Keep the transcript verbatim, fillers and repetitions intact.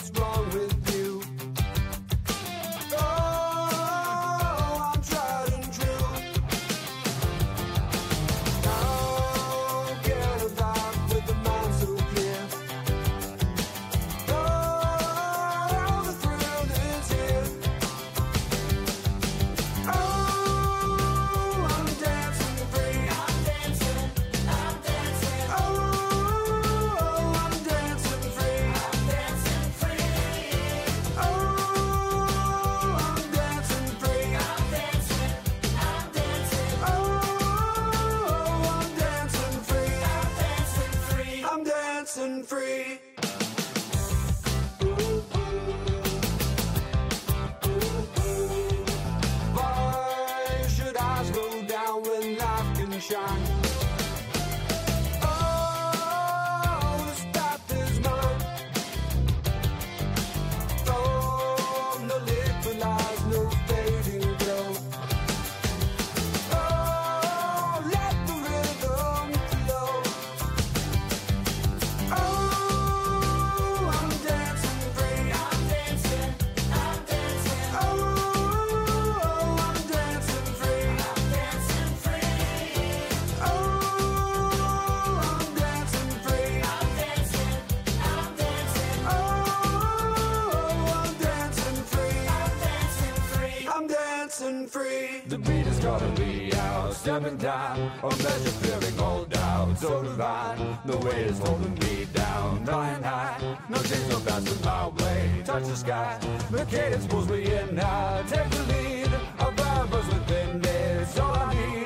what's wrong with you. Oh, I'm tried and true. I'll get a vibe with the mind so clear. Oh, the thrill is here. Oh, I'm dancing free. I'm dancing, I'm dancing. Oh, I'm dancing free. I'm dancing free. Oh, I'm dancing free. I'm dancing, I'm dancing. Oh, I'm dancing free. I'm dancing free. I'm dancing free. Why should eyes go down when life can shine? Oh, the spot is mine. Oh, no liquid lies, no fading glow. Oh, let the rhythm flow. Oh, I'm dancing free. I'm dancing, I'm dancing. Oh, I'm dancing free. I'm dancing free. Oh, I'm dancing free. I'm dancing, I'm dancing. Oh, I'm dancing free. I'm dancing free. I'm dancing free. The beat is calling me out, stepping down, a measure clearing all doubt. So divine, the weight is holding me down. Flying high, no change, no passing my way. Touch the sky, the cadence pulls me in now. Take the lead, a vibe was within me. It's all I need.